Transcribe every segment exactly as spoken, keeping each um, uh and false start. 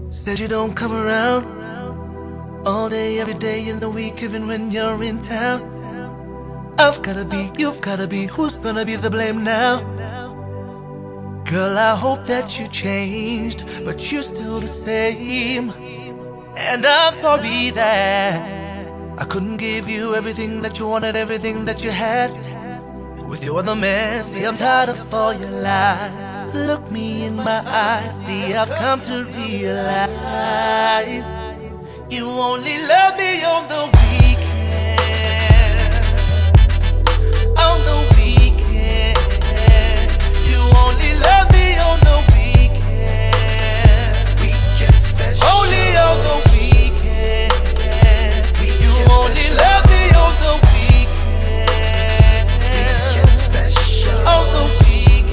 Said you don't come around all day, every day in the week, even when you're in town. I've gotta be, you've gotta be, who's gonna be the blame now? Girl, I hope that you changed, but you're still the same. And I'm sorry that I couldn't give you everything that you wanted, everything that you had with your other man. See, I'm tired of all your lies. Look me in my eyes, see, I've come to realize you only love me on the weekend. On the weekend. You only love me on the weekend. Weekend special. Only on the weekend. You only love me on the weekend. Weekend special. On the weekend.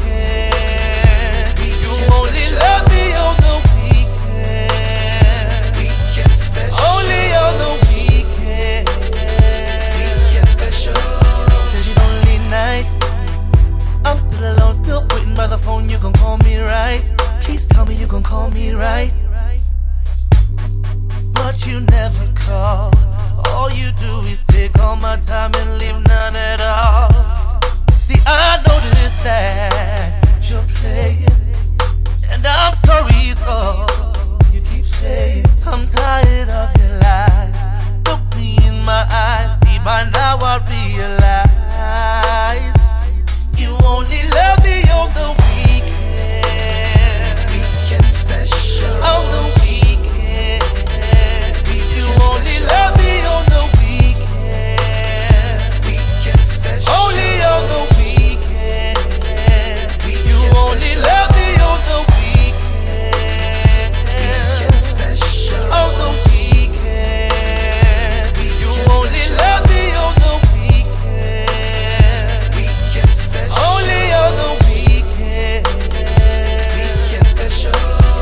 You only love me on the weekend. Weekend special. Only on the weekend. Weekend special. Said you don't leave night. I'm still alone, still waiting by the phone. You gon' call me right? Please tell me you gon' call me right. But you never call. All you do is take all my time and leave none at all. See, I noticed that you're playing, and I'm sorry, so you keep saying I'm tired of your lies. Look me in my eyes, see, by now I realize you only love me on the weekend. Weekend special. On the weekend. You only love me on the weekend. Weekend special. Only on the weekend. You only love me on the weekend. Weekend special. On the weekend. You only love me on the weekend. Weekend special. Only on the weekend. Weekend special.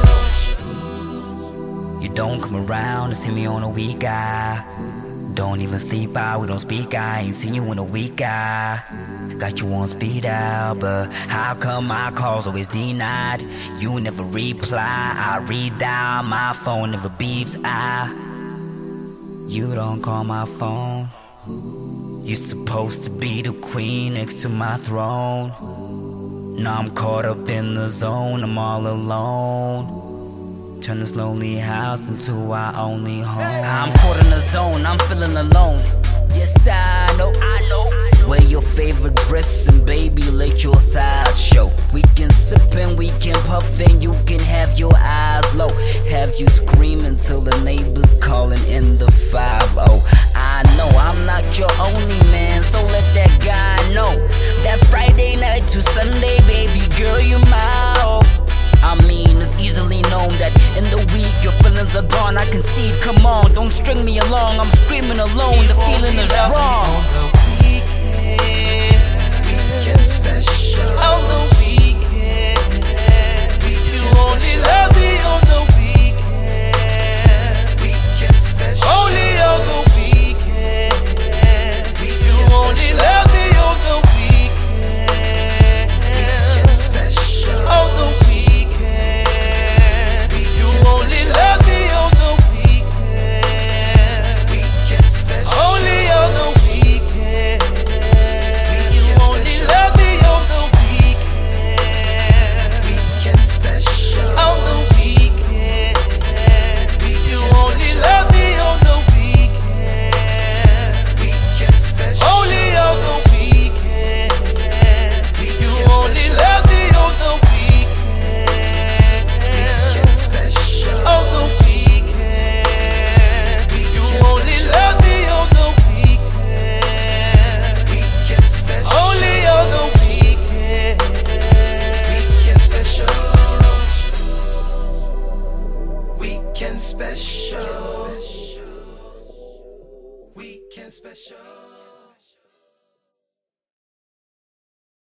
You don't come around to see me on a week, I don't even sleep out, we don't speak, I ain't seen you in a week, I got you on speed out, but how come my calls always denied? You never reply, I read down, my phone never beeps, I you don't call my phone. You're supposed to be the queen next to my throne. Now I'm caught up in the zone, I'm all alone. Turn this lonely house into our only home. I'm caught in the zone, I'm feeling alone. Yes, I know, I know. Wear your favorite dress and baby, let your thighs show. We can sip and we can puff and you can have your eyes low. Have you screaming till the neighbors calling in the five oh. I know I'm not your only man, so let that guy know. That Friday night to Sunday, baby girl, you my oh. I mean, it's easily known that in the week your feelings are gone. I can see it, come on, don't string me along. I'm screaming alone, the feeling is wrong. On the weekend, weekend special. On the weekend, you only love me.